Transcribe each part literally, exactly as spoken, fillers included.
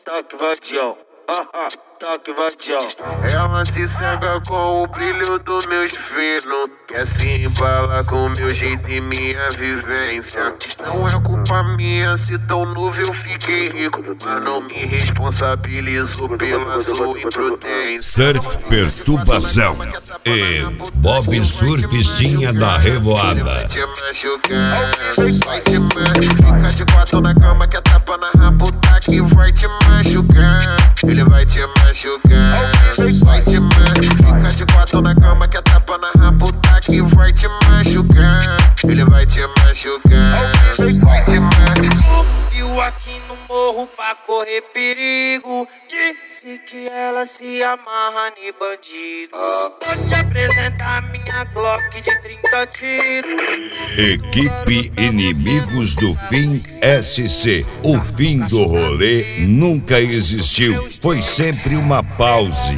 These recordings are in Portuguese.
toque vadião, ah, ah, toque vadião. Ela se cega com o brilho dos meus finos, quer se embalar com meu jeito e minha vivência. Não é culpa minha se tão novo eu fiquei rico, mas não me responsabilizo pela sua imprudência. Surf Perturbação e Bob Surfistinha da Revoada. Vai te machucar, vai te machucar. Fica de quatro na cama que a tapa na raputa que vai te machucar. Ele vai te machucar, vai te machucar. Fica de quatro na cama que a tapa na raputa que vai te machucar. Ele vai te machucar, vai te machucar. Viu aqui no morro pra correr perigo, disse que ela se amarra em bandido. Vou te apresentar minha Glock de trinta tiros. Equipe Inimigos do Fim S C. O fim do rolê nunca existiu, foi sempre uma pause.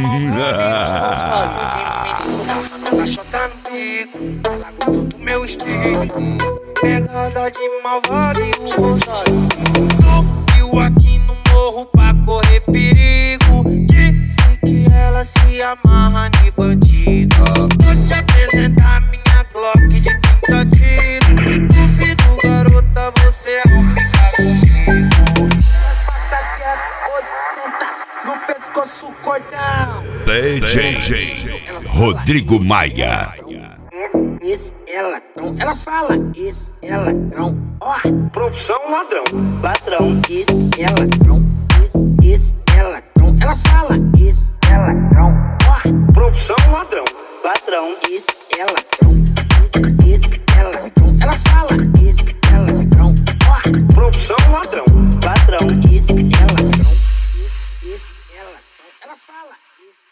Ela chota no bico, ela gostou do meu estilo. Pegada de malvado e o rosário. Viu aqui no morro pra correr perigo, disse que ela se amarra em bandido. Vou te apresentar minha Glock de trinta tiros. Duvido, garota, você não ficar comigo. Passa direto, oitocentos no pescoço, cordão. D J Rodrigo Maia. Esse é ladrão, elas falam, esse é ladrão, ó. Profissão ladrão. Ladrão, esse é ladrão, esse, esse é ladrão, elas falam, esse é ladrão, ó. Profissão ladrão. Ladrão, esse é ladrão, esse, esse é ladrão, elas falam, esse é ladrão, ó. Profissão ladrão. Ladrão, esse é ladrão, esse, esse é ladrão, elas falam, esse